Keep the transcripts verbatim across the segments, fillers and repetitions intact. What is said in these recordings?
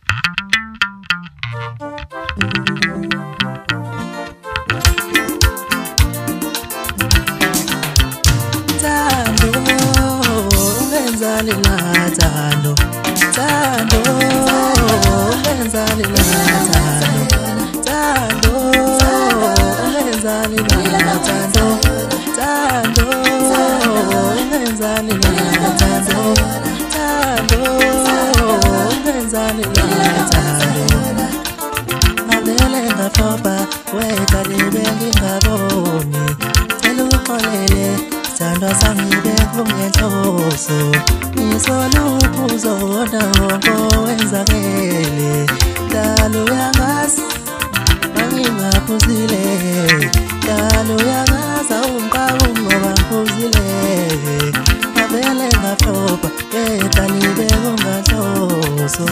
Tando, tando, lenzani tando, tando, lenzani tando, tando, lenzani tando, tando, lenzani tando. Adele ngafoba, weka libengi ngaboni, telu kolele, tando sangibe kungentoso. Nisolupu zona wongo wenzakele Dalu yangas, mangingaphuzile Dalu yangas, awunga ungo banghuzile Abele ngaflopa, beta libe kungatloso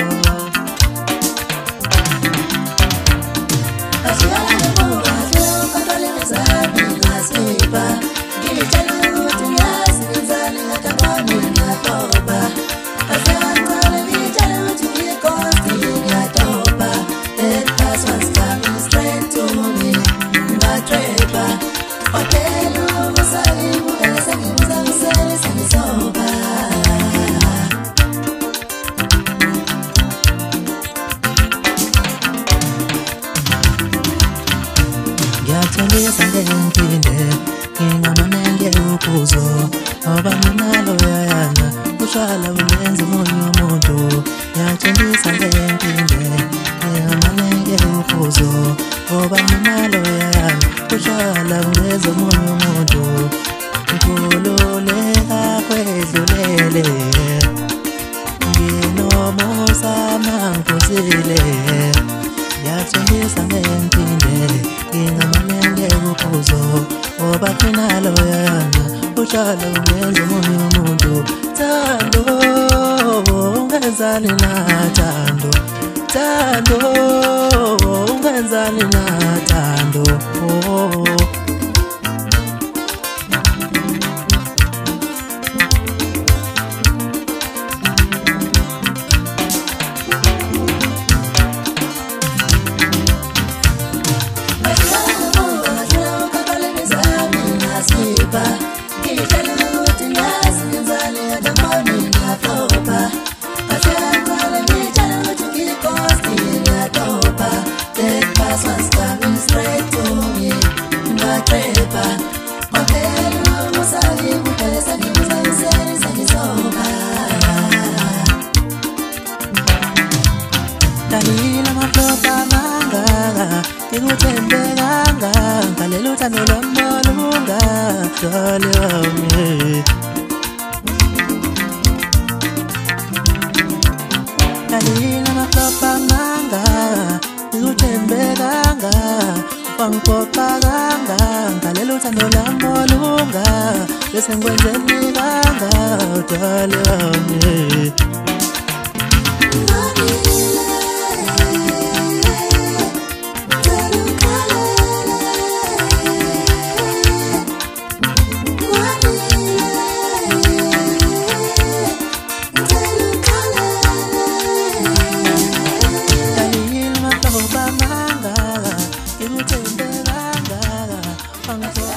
Asiyala nebuka, asiyala ukatwale mizani ngasipa Gitelu utunyasi nizali ngatabani Ngiyathola sangengphinde ngingamanenge ukuzo ngoba nginalo yana ushala ulenze umunye umuntu ngiyathola sangengphinde ngingamanenge ukuzo ngoba nginalo yana ushala ulenze umunye umuntu ngikhululeka kwedlulele nginomusa mangiphuzile ngiyathola sangengphinde ngingamanenge ukuzo ngoba nginalo yana ushala ungenze umunye umuntu Tando, ungenzani na tando Tando, ungenzani na tando oh. Dalila maflopa manga, ikutembe ganga, kalelu tano lambalunga, dalila Dalila maflopa manga, ikutembe ganga, pangpopa ganga, kalelu tano lambalunga, lesengwenzeni ganga, dalila Obama, you take the